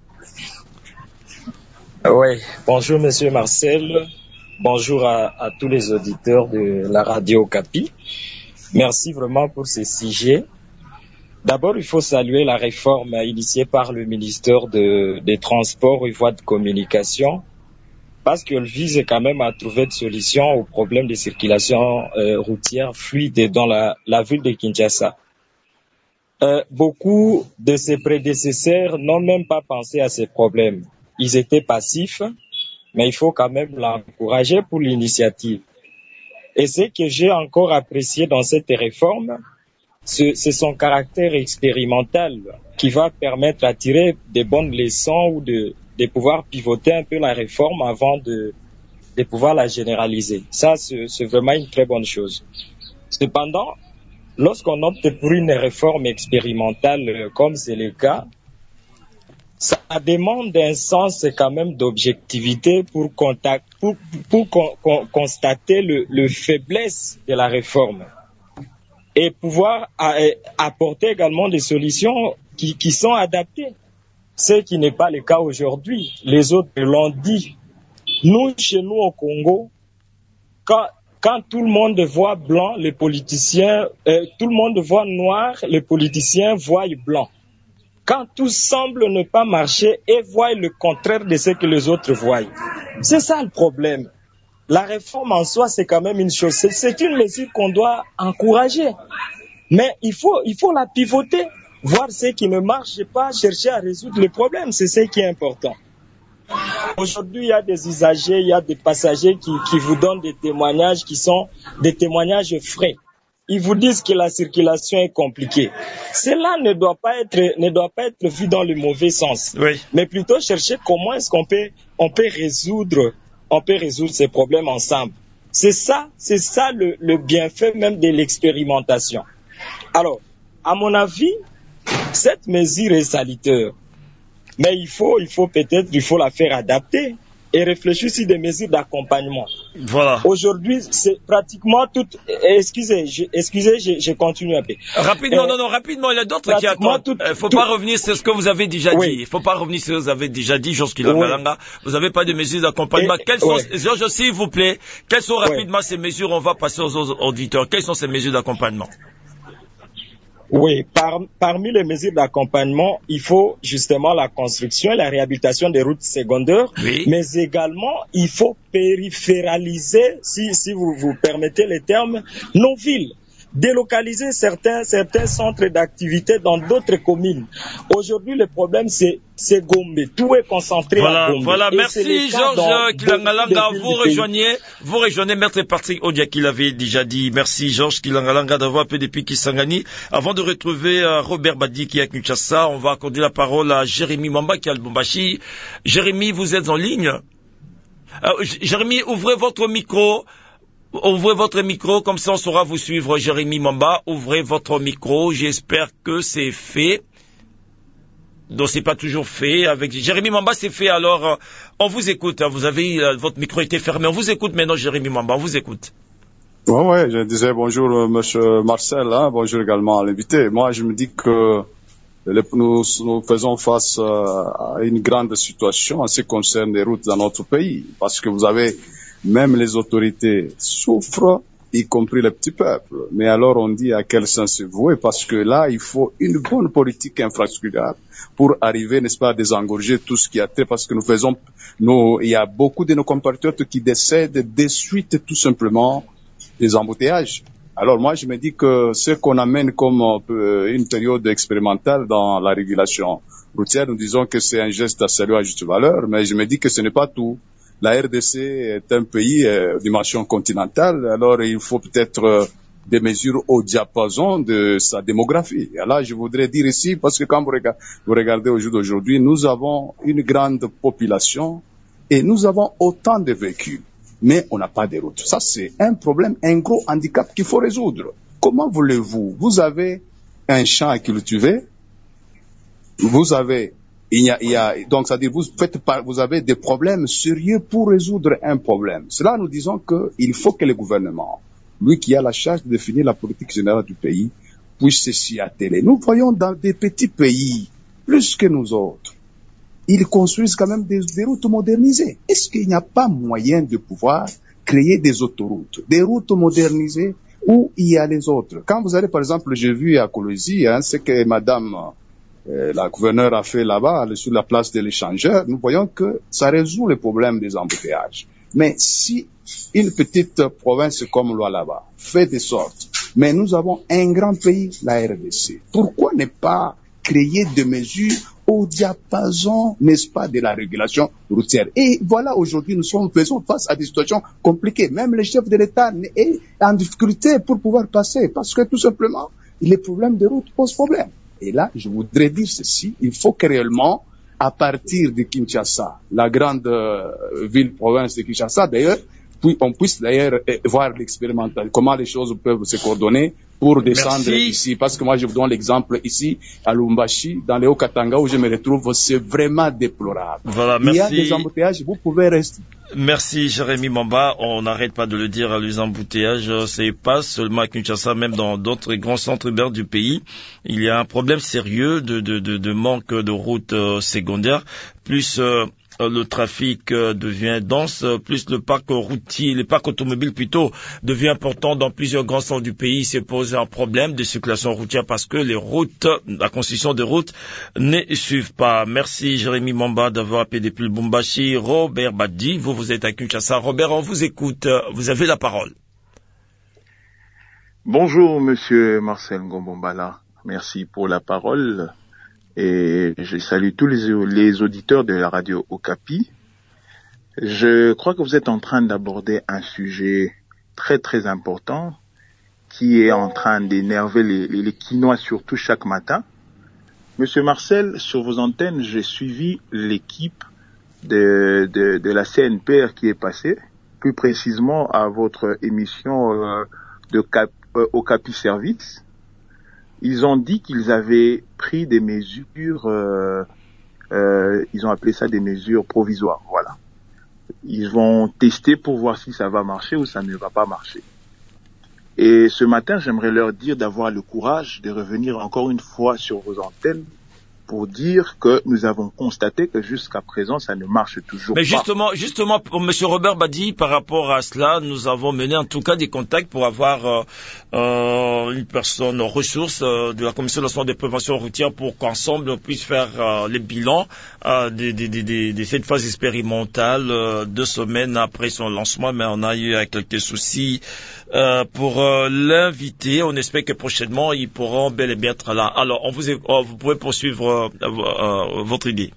Oui. Bonjour, Monsieur Marcel. Bonjour à tous les auditeurs de la radio Okapi. Merci vraiment pour ce sujet. D'abord, il faut saluer la réforme initiée par le ministère des Transports et Voies de Communication, parce qu'elle vise quand même à trouver des solutions aux problèmes de circulation routière fluide dans la ville de Kinshasa. Beaucoup de ses prédécesseurs n'ont même pas pensé à ces problèmes. Ils étaient passifs, mais il faut quand même l'encourager pour l'initiative. Et ce que j'ai encore apprécié dans cette réforme, c'est son caractère expérimental qui va permettre à tirer des bonnes leçons ou de pouvoir pivoter un peu la réforme avant de pouvoir la généraliser. Ça, c'est vraiment une très bonne chose. Cependant, lorsqu'on opte pour une réforme expérimentale comme c'est le cas, ça demande un sens quand même d'objectivité pour constater le faiblesse de la réforme et pouvoir apporter également des solutions qui sont adaptées. Ce qui n'est pas le cas aujourd'hui. Les autres l'ont dit. Nous, chez nous au Congo, quand tout le monde voit blanc, les politiciens, tout le monde voit noir, les politiciens voient blanc. Quand tout semble ne pas marcher, et voient le contraire de ce que les autres voient. C'est ça le problème. La réforme en soi, c'est quand même une chose. C'est une mesure qu'on doit encourager. Mais il faut la pivoter, voir ce qui ne marche pas, chercher à résoudre le problème. C'est ce qui est important. Aujourd'hui, il y a des usagers, il y a des passagers qui vous donnent des témoignages qui sont des témoignages frais. Ils vous disent que la circulation est compliquée. Cela ne doit pas être vu dans le mauvais sens. Oui. Mais plutôt chercher comment est-ce qu'on peut résoudre ces problèmes ensemble. C'est ça le bienfait même de l'expérimentation. Alors, à mon avis, cette mesure est salutaire. Mais il faut la faire adapter et réfléchir sur des mesures d'accompagnement. Voilà. Aujourd'hui, c'est pratiquement tout. Excusez, je continue un peu. Rapidement, rapidement, il y a d'autres qui attendent. Faut pas revenir sur ce que vous avez déjà dit. Il faut pas revenir sur ce que vous avez déjà dit, Georges Kilangalanga. Vous n'avez pas de mesures d'accompagnement. Georges, s'il vous plaît, quelles sont rapidement ces mesures? On va passer aux auditeurs. Quelles sont ces mesures d'accompagnement? Oui, parmi les mesures d'accompagnement, il faut justement la construction et la réhabilitation des routes secondaires, mais également il faut périphéraliser, si vous permettez le terme, nos villes. délocaliser certains centres d'activité dans d'autres communes. Aujourd'hui, le problème, c'est Gombe. Tout est concentré à Gombe. Voilà, merci Georges Kilangalanga. Vous rejoignez Maître Patrick Odia qui l'avait déjà dit. Merci Georges Kilangalanga d'avoir appelé depuis Kisangani. Avant de retrouver Robert Badi qui est à Kinshasa, on va accorder la parole à Jérémy Mamba qui est à Lubumbashi. Jérémy, vous êtes en ligne. Jérémy, ouvrez votre micro. Ouvrez votre micro, comme ça on saura vous suivre. Jérémy Mamba, ouvrez votre micro. J'espère que c'est fait. Donc c'est pas toujours fait. Avec Jérémy Mamba, c'est fait. Alors, on vous écoute. Vous avez votre micro était fermé. On vous écoute maintenant, Jérémy Mamba. On vous écoute. Ouais, je disais bonjour, monsieur Marcel. Bonjour également à l'invité. Moi, je me dis que nous faisons face à une grande situation en ce qui concerne les routes dans notre pays, parce que vous avez même les autorités souffrent, y compris le petit peuple. Mais alors on dit à quel sens se vouer, parce que là, il faut une bonne politique infrastructurelle pour arriver, n'est-ce pas, à désengorger tout ce qui a trait, parce que il y a beaucoup de nos compatriotes qui décèdent de suite tout simplement des embouteillages. Alors moi, je me dis que ce qu'on amène comme une période expérimentale dans la régulation routière, nous disons que c'est un geste à saluer à juste valeur, mais je me dis que ce n'est pas tout. La RDC est un pays de dimension continentale, alors il faut peut-être des mesures au diapason de sa démographie. Et là, je voudrais dire ici, parce que quand vous regardez au jour d'aujourd'hui, nous avons une grande population et nous avons autant de véhicules, mais on n'a pas de routes. Ça, c'est un problème, un gros handicap qu'il faut résoudre. Comment voulez-vous? Vous avez un champ à cultiver, donc, c'est-à-dire, vous avez des problèmes sérieux pour résoudre un problème. Cela, nous disons qu'il faut que le gouvernement, lui qui a la charge de définir la politique générale du pays, puisse s'y atteler. Nous voyons dans des petits pays, plus que nous autres, ils construisent quand même des routes modernisées. Est-ce qu'il n'y a pas moyen de pouvoir créer des autoroutes, des routes modernisées où il y a les autres? Quand vous allez, par exemple, j'ai vu à Colosie, ce que madame la gouverneure a fait là-bas, sur la place de l'échangeur, nous voyons que ça résout le problème des embouteillages. Mais si une petite province comme là-bas fait de sorte, mais nous avons un grand pays, la RDC, pourquoi ne pas créer des mesures au diapason, n'est-ce pas, de la régulation routière? Et voilà, aujourd'hui, nous faisons face à des situations compliquées. Même le chef de l'État est en difficulté pour pouvoir passer, parce que tout simplement, les problèmes de route posent problème. Et là, je voudrais dire ceci, il faut que réellement, à partir de Kinshasa, la grande ville-province de Kinshasa, d'ailleurs, on puisse d'ailleurs voir l'expérimentation, comment les choses peuvent se coordonner pour descendre ici. Parce que moi, je vous donne l'exemple ici, à Lubumbashi, dans les Haut-Katanga, où je me retrouve, c'est vraiment déplorable. Voilà, merci. Il y a des embouteillages, vous pouvez rester. Merci, Jérémy Mamba. On n'arrête pas de le dire, les embouteillages, c'est pas seulement à Kinshasa, même dans d'autres grands centres urbains du pays. Il y a un problème sérieux de manque de routes secondaires, plus le trafic devient dense, plus le parc routier, le parc automobile plutôt, devient important dans plusieurs grands centres du pays. Se pose un problème de circulation routière parce que les routes, la construction de routes ne suivent pas. Merci Jérémy Mamba d'avoir appelé depuis le Lubumbashi. Robert Badi, vous êtes à Kinshasa. Robert, on vous écoute. Vous avez la parole. Bonjour monsieur Marcel Ngombombala. Merci pour la parole. Et je salue tous les auditeurs de la radio Okapi. Je crois que vous êtes en train d'aborder un sujet très très important qui est en train d'énerver les Quinois surtout chaque matin. Monsieur Marcel, sur vos antennes, j'ai suivi l'équipe de la CNPR qui est passée, plus précisément à votre émission Okapi Service. Ils ont dit qu'ils avaient pris des mesures, ils ont appelé ça des mesures provisoires, voilà. Ils vont tester pour voir si ça va marcher ou ça ne va pas marcher. Et ce matin, j'aimerais leur dire d'avoir le courage de revenir encore une fois sur vos antennes pour dire que nous avons constaté que jusqu'à présent, ça ne marche toujours pas. Mais justement, pour M. Robert Badi, par rapport à cela, nous avons mené en tout cas des contacts pour avoir une personne ressource de la Commission nationale de prévention routière pour qu'ensemble on puisse faire les bilans de cette phase expérimentale 2 semaines après son lancement, mais on a eu quelques soucis pour l'inviter. On espère que prochainement, ils pourront bel et bien être là. Alors, vous pouvez poursuivre votre idée.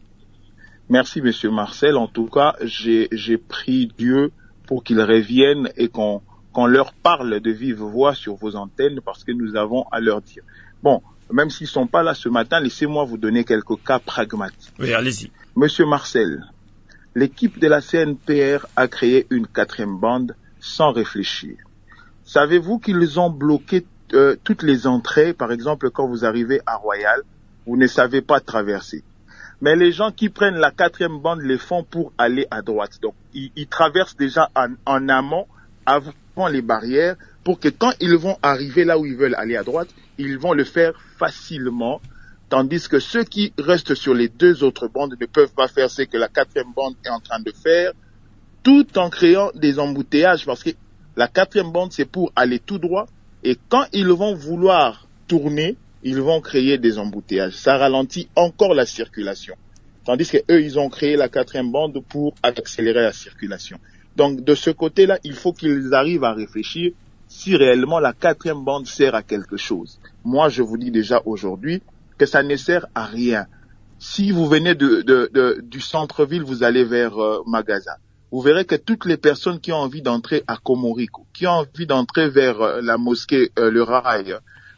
Merci, Monsieur Marcel. En tout cas, j'ai prié Dieu pour qu'ils reviennent et qu'on leur parle de vive voix sur vos antennes parce que nous avons à leur dire. Bon, même s'ils sont pas là ce matin, laissez-moi vous donner quelques cas pragmatiques. Oui, allez-y. Monsieur Marcel, l'équipe de la CNPR a créé une 4e bande sans réfléchir. Savez-vous qu'ils ont bloqué toutes les entrées, par exemple, quand vous arrivez à Royal, vous ne savez pas traverser. Mais les gens qui prennent la 4e bande les font pour aller à droite. Donc, ils traversent déjà en amont, avant les barrières, pour que quand ils vont arriver là où ils veulent aller à droite, ils vont le faire facilement, tandis que ceux qui restent sur les 2 autres bandes ne peuvent pas faire ce que la 4e bande est en train de faire, tout en créant des embouteillages, parce que la 4e bande, c'est pour aller tout droit, et quand ils vont vouloir tourner, ils vont créer des embouteillages. Ça ralentit encore la circulation. Tandis que eux, ils ont créé la 4e bande pour accélérer la circulation. Donc, de ce côté-là, il faut qu'ils arrivent à réfléchir si réellement la 4e bande sert à quelque chose. Moi, je vous dis déjà aujourd'hui que ça ne sert à rien. Si vous venez du centre-ville, vous allez vers Magasin. Vous verrez que toutes les personnes qui ont envie d'entrer à Komoriko, qui ont envie d'entrer vers la mosquée Le Rail,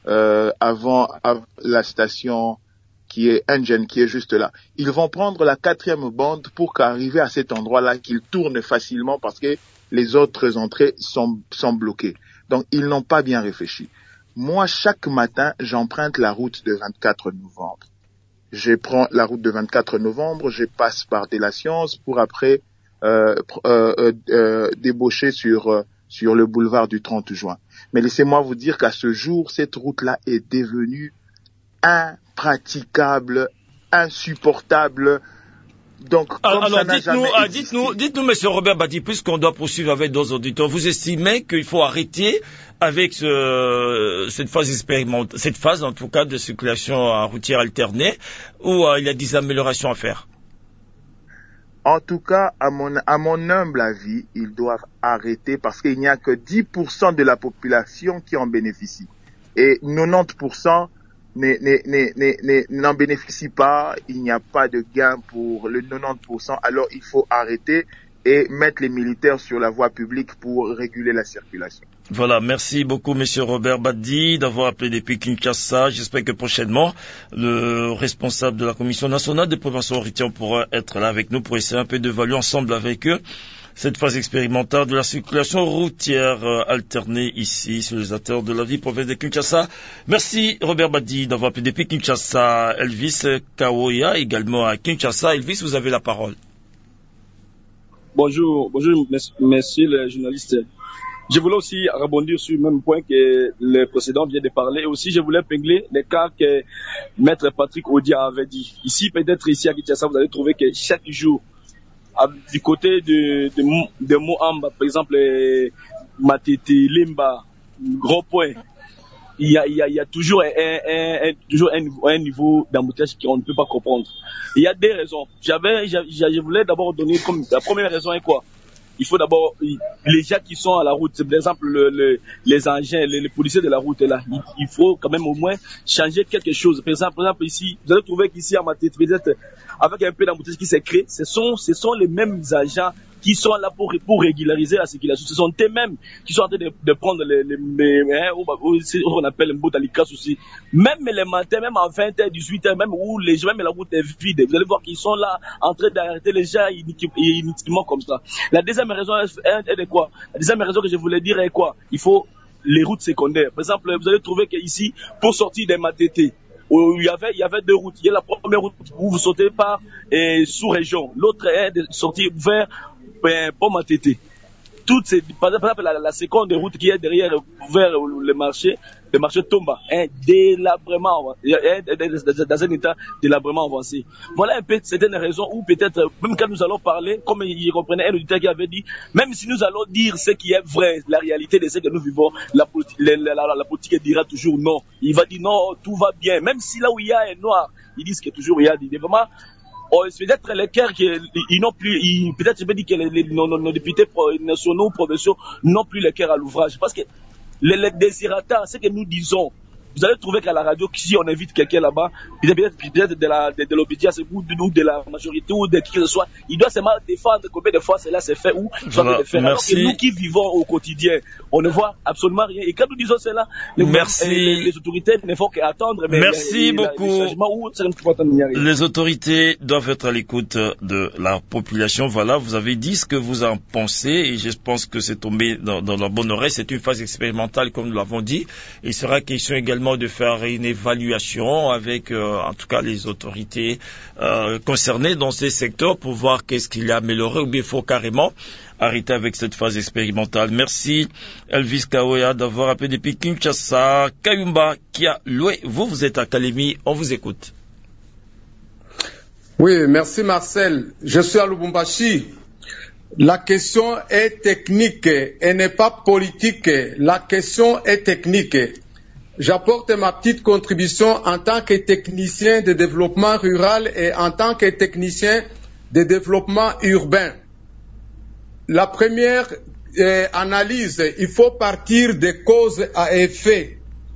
avant la station qui est Engen, qui est juste là, ils vont prendre la 4e bande pour qu'arriver à cet endroit-là, qu'ils tournent facilement parce que les autres entrées sont bloquées. Donc, ils n'ont pas bien réfléchi. Moi, chaque matin, j'emprunte la route de 24 novembre. Je prends la route de 24 novembre, je passe par de la Science pour après débaucher sur le boulevard du 30 juin. Mais laissez-moi vous dire qu'à ce jour, cette route-là est devenue impraticable, insupportable. Donc, comme alors, ça n'a jamais existé. dites-nous, Monsieur Robert Badi, puisqu'on doit poursuivre avec d'autres auditeurs, vous estimez qu'il faut arrêter avec cette phase en tout cas de circulation routière alternée, ou il y a des améliorations à faire? En tout cas, à mon humble avis, ils doivent arrêter parce qu'il n'y a que 10% de la population qui en bénéficie. Et 90% n'en bénéficient pas. Il n'y a pas de gain pour le 90%. Alors, il faut arrêter et mettre les militaires sur la voie publique pour réguler la circulation. Voilà, merci beaucoup Monsieur Robert Badi d'avoir appelé depuis Kinshasa. J'espère que prochainement, le responsable de la Commission nationale de prévention routière pourra être là avec nous pour essayer un peu d'évaluer ensemble avec eux cette phase expérimentale de la circulation routière alternée ici sur les acteurs de la vie province de Kinshasa. Merci Robert Badi d'avoir appelé depuis Kinshasa. Elvis Kaoya également à Kinshasa. Elvis, vous avez la parole. Bonjour, merci les journalistes. Je voulais aussi rebondir sur le même point que le précédent vient de parler. Et aussi, je voulais épingler les cas que Maître Patrick Odia avait dit. Ici, peut-être ici à Kinshasa, vous allez trouver que chaque jour, du côté de Mohamba, par exemple, Matete, Limba, Gros Point, il y a toujours un niveau d'embouteillage qu'on ne peut pas comprendre. Il y a des raisons. Je voulais d'abord donner comme la première raison est quoi? Il faut d'abord, les gens qui sont à la route, par exemple les engins, les policiers de la route là, il faut quand même au moins changer quelque chose. Par exemple ici, vous allez trouver qu'ici à Matete, avec un peu d'embouteillage qui s'est créé, ce sont les mêmes agents qui sont là pour régulariser la circulation. Ce sont eux-mêmes qui sont en train de prendre on appelle les botalikas aussi. Même les matins, même à 20h, 18h, même où même la route est vide. Vous allez voir qu'ils sont là en train d'arrêter les gens inutilement comme ça. La deuxième raison est de quoi? La deuxième raison que je voulais dire est quoi? Il faut les routes secondaires. Par exemple, vous allez trouver qu'ici, pour sortir des Matete, il y avait 2 routes. Il y a la première route où vous sortez par sous-région. L'autre est de sortir vers Matete. toutes ces, par exemple, la seconde route qui est derrière, vers le marché Tomba, délabrement, dans un état délabrement avancé. Voilà un peu certaines raisons où peut-être, même quand nous allons parler, comme il comprenait un auditeur qui avait dit, même si nous allons dire ce qui est vrai, la réalité de ce que nous vivons, la politique dira toujours non. Il va dire non, tout va bien. Même si là où il y a un noir, ils disent que toujours il y a des vraiment. Peut-être les cœurs ils n'ont plus, peut-être je peux dire que nos députés nationaux, provinciaux n'ont plus les cœurs à l'ouvrage. Parce que les désirata, ce que nous disons, vous allez trouver qu'à la radio, si on invite quelqu'un là-bas, peut-être de l'obédience ou de la majorité ou de qui que ce soit, il doit seulement défendre combien de fois cela s'est fait ou jamais le faire. Alors que nous qui vivons au quotidien, on ne voit absolument rien. Et quand nous disons cela, les autorités ne font qu'attendre. Merci beaucoup. Les autorités doivent être à l'écoute de la population. Voilà, vous avez dit ce que vous en pensez et je pense que c'est tombé dans la bonne oreille. C'est une phase expérimentale comme nous l'avons dit. Il sera question également de faire une évaluation avec en tout cas les autorités concernées dans ces secteurs pour voir qu'est-ce qu'il y a amélioré ou bien il faut carrément arrêter avec cette phase expérimentale. Merci Elvis Kaoya d'avoir appelé depuis Kinshasa. Kayumba Kia Loué, vous êtes à Kalemi, on vous écoute. Oui, merci Marcel. Je suis à Lubumbashi. La question est technique et n'est pas politique. La question est technique. J'apporte ma petite contribution en tant que technicien de développement rural et en tant que technicien de développement urbain. La première analyse, il faut partir des causes à effet.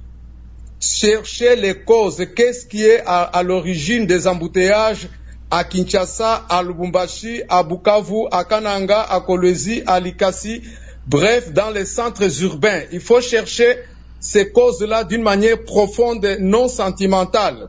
Chercher les causes. Qu'est-ce qui est à l'origine des embouteillages à Kinshasa, à Lubumbashi, à Bukavu, à Kananga, à Kolwezi, à Likasi, bref, dans les centres urbains. Il faut chercher ces causes-là d'une manière profonde, non sentimentale,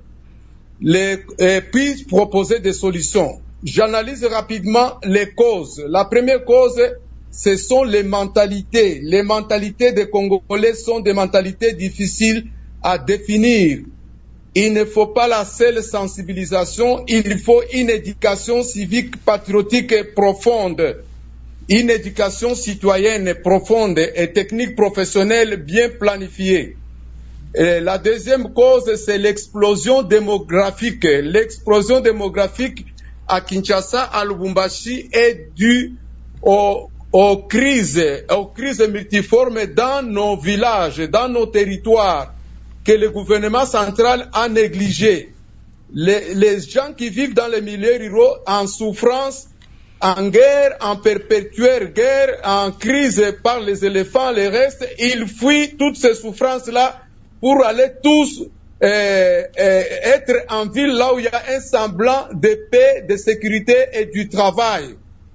et puis proposer des solutions. J'analyse rapidement les causes. La première cause, ce sont les mentalités. Les mentalités des Congolais sont des mentalités difficiles à définir. Il ne faut pas la seule sensibilisation, il faut une éducation civique, patriotique et profonde. Une éducation citoyenne profonde et technique professionnelle bien planifiée. Et la deuxième cause, c'est l'explosion démographique. L'explosion démographique à Kinshasa, à Lubumbashi, est due aux crises multiformes dans nos villages, dans nos territoires, que le gouvernement central a négligé. Les gens qui vivent dans les milieux ruraux en souffrance, en guerre, en perpétuelle guerre, en crise par les éléphants, les restes, ils fuient toutes ces souffrances-là pour aller tous être en ville là où il y a un semblant de paix, de sécurité et du travail.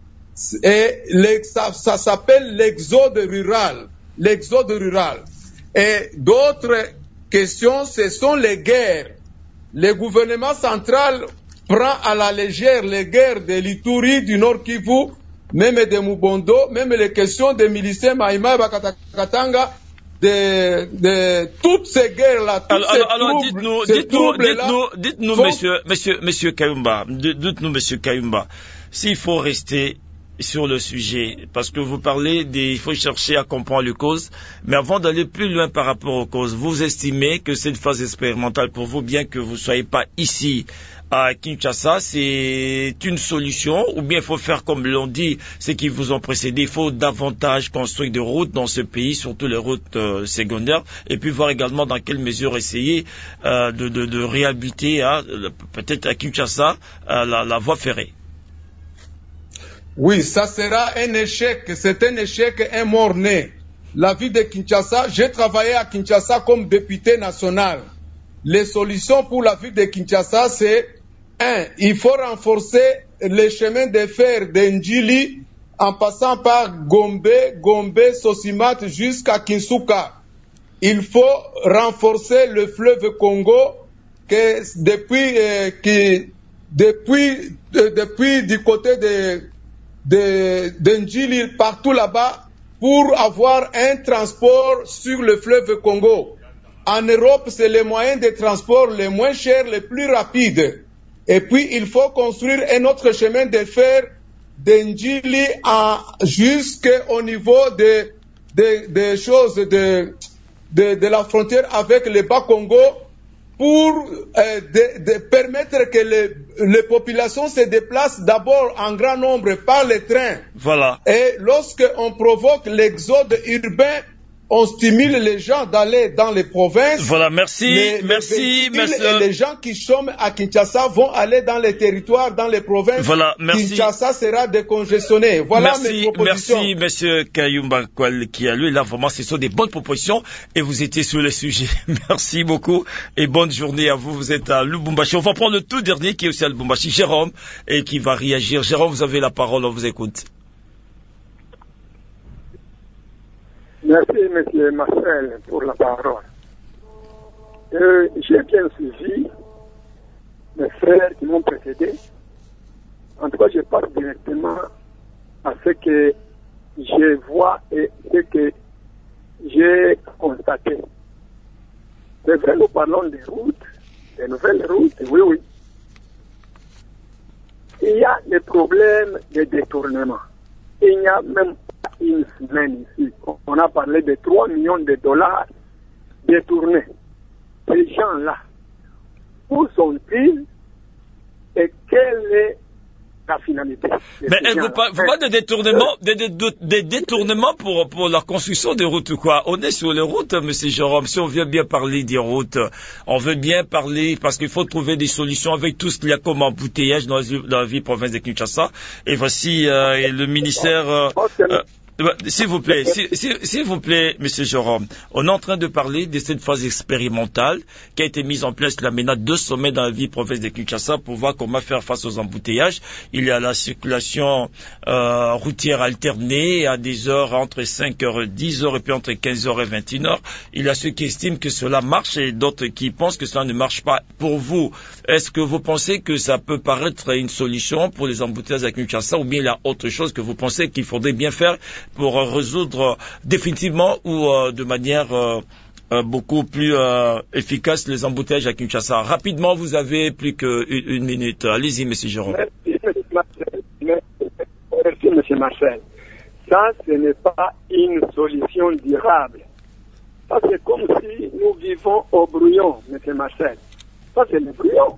Et ça s'appelle l'exode rural. L'exode rural. Et d'autres questions, ce sont les guerres. Le gouvernement central prend à la légère les guerres de l'Ituri, du Nord Kivu, même de Mubondo, même les questions des miliciens Maïma et Bakatakatanga, de toutes ces guerres-là. Alors, dites-nous, monsieur Kayumba, s'il faut rester sur le sujet, parce que vous parlez il faut chercher à comprendre les causes, mais avant d'aller plus loin par rapport aux causes, vous estimez que cette phase expérimentale pour vous, bien que vous ne soyez pas ici à Kinshasa, c'est une solution, ou bien il faut faire comme l'ont dit ceux qui vous ont précédé, il faut davantage construire des routes dans ce pays, surtout les routes secondaires, et puis voir également dans quelle mesure essayer de réhabiliter peut-être à Kinshasa la voie ferrée. Oui, ça sera un échec, c'est un échec, un mort-né. La ville de Kinshasa, j'ai travaillé à Kinshasa comme député national. Les solutions pour la ville de Kinshasa, c'est il faut renforcer les chemins de fer d'Ndjili en passant par Gombe, Sosimat jusqu'à Kinsuka. Il faut renforcer le fleuve Congo que depuis du côté de Ndjili, partout là-bas, pour avoir un transport sur le fleuve Congo. En Europe, c'est les moyens de transport les moins chers, les plus rapides. Et puis, il faut construire un autre chemin de fer d'Ndjili jusqu'au niveau des choses de la frontière avec le Bas-Congo pour de permettre que les populations se déplacent d'abord en grand nombre par les trains. Voilà. Et lorsqu'on provoque l'exode urbain, on stimule les gens d'aller dans les provinces. Voilà, merci. Et les gens qui sont à Kinshasa vont aller dans les territoires, dans les provinces. Voilà, merci. Kinshasa sera décongestionné. Voilà mes propositions. Merci, monsieur Kayumba Kialu. Là, vraiment, ce sont des bonnes propositions et vous étiez sur le sujet. Merci beaucoup et bonne journée à vous. Vous êtes à Lubumbashi. On va prendre le tout dernier qui est aussi à Lubumbashi, Jérôme, et qui va réagir. Jérôme, vous avez la parole, on vous écoute. Merci, monsieur Marcel, pour la parole. J'ai bien suivi mes frères qui m'ont précédé. En tout cas, je passe directement à ce que je vois et ce que j'ai constaté. C'est vrai, nous parlons des routes, des nouvelles routes, oui. Il y a des problèmes de détournement. Il n'y a même pas une semaine ici. On a parlé de 3 millions de dollars détournés. Ces gens-là, où sont-ils et quelle est la finalité? Mais vous parlez de détournements pour la construction des routes, quoi. On est sur les routes, monsieur Jérôme. Si on veut bien parler des routes, on veut bien parler parce qu'il faut trouver des solutions avec tout ce qu'il y a comme embouteillage dans la ville province de Kinshasa. Et voici le ministère. S'il vous plaît, monsieur Jérôme, on est en train de parler de cette phase expérimentale qui a été mise en place là maintenant 2 sommets dans la ville province de Kinshasa pour voir comment faire face aux embouteillages. Il y a la circulation routière alternée à des heures entre 5h et 10h et puis entre 15h et 21h. Il y a ceux qui estiment que cela marche et d'autres qui pensent que cela ne marche pas. Pour vous, est-ce que vous pensez que ça peut paraître une solution pour les embouteillages à Kinshasa ou bien il y a autre chose que vous pensez qu'il faudrait bien faire pour résoudre définitivement ou de manière beaucoup plus efficace les embouteillages à Kinshasa? Rapidement, vous avez plus qu'une minute. Allez-y, monsieur Jérôme. Merci, monsieur Marcel. Ça, ce n'est pas une solution durable. Ça, c'est comme si nous vivons au brouillon, monsieur Marcel. Ça, c'est le brouillon.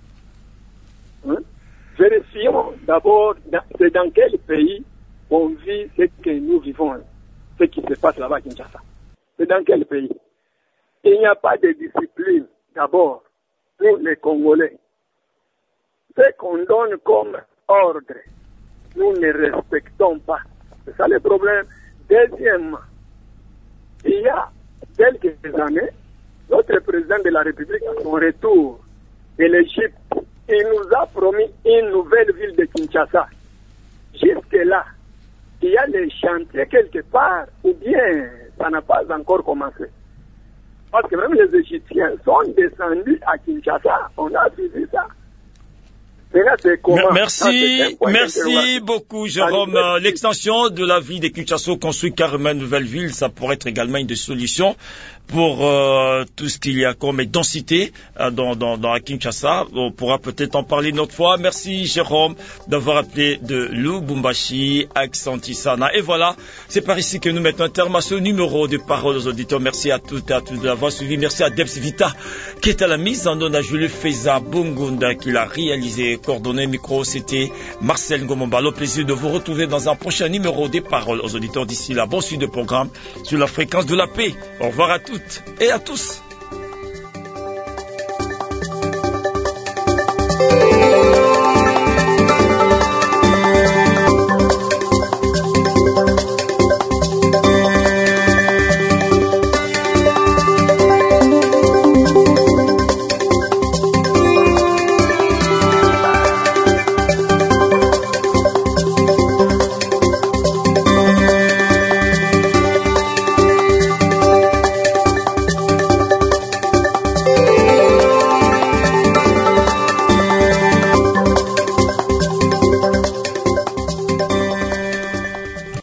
Vérifions d'abord, c'est dans quel pays on vit ce que nous vivons, ce qui se passe là-bas à Kinshasa. C'est dans quel pays? Il n'y a pas de discipline. D'abord, nous les Congolais, ce qu'on donne comme ordre, nous ne respectons pas. C'est ça le problème. Deuxièmement, il y a quelques années, notre président de la République, à son retour de l'Égypte, il nous a promis une nouvelle ville de Kinshasa. Jusque-là, il y a des chantiers quelque part, ou bien ça n'a pas encore commencé. Parce que même les Égyptiens sont descendus à Kinshasa, on a suivi ça. Merci beaucoup, Jérôme. L'extension de la ville de Kinshasa construit carrément une nouvelle ville, ça pourrait être également une des solutions pour tout ce qu'il y a comme densité dans Kinshasa. On pourra peut-être en parler une autre fois. Merci, Jérôme, d'avoir appelé de Lubumbashi, Accent-Tisana. Et voilà, c'est par ici que nous mettons un terme à ce numéro de Paroles aux auditeurs. Merci à toutes et à tous de l'avoir suivi. Merci à Debs Vita qui est à la mise en onde, à Jules Feza Bungunda qui l'a réalisé. Coordonné micro, c'était Marcel Ngomomba. Le plaisir de vous retrouver dans un prochain numéro des Paroles aux auditeurs. D'ici là, bon suite de programme sur la fréquence de la paix. Au revoir à toutes et à tous.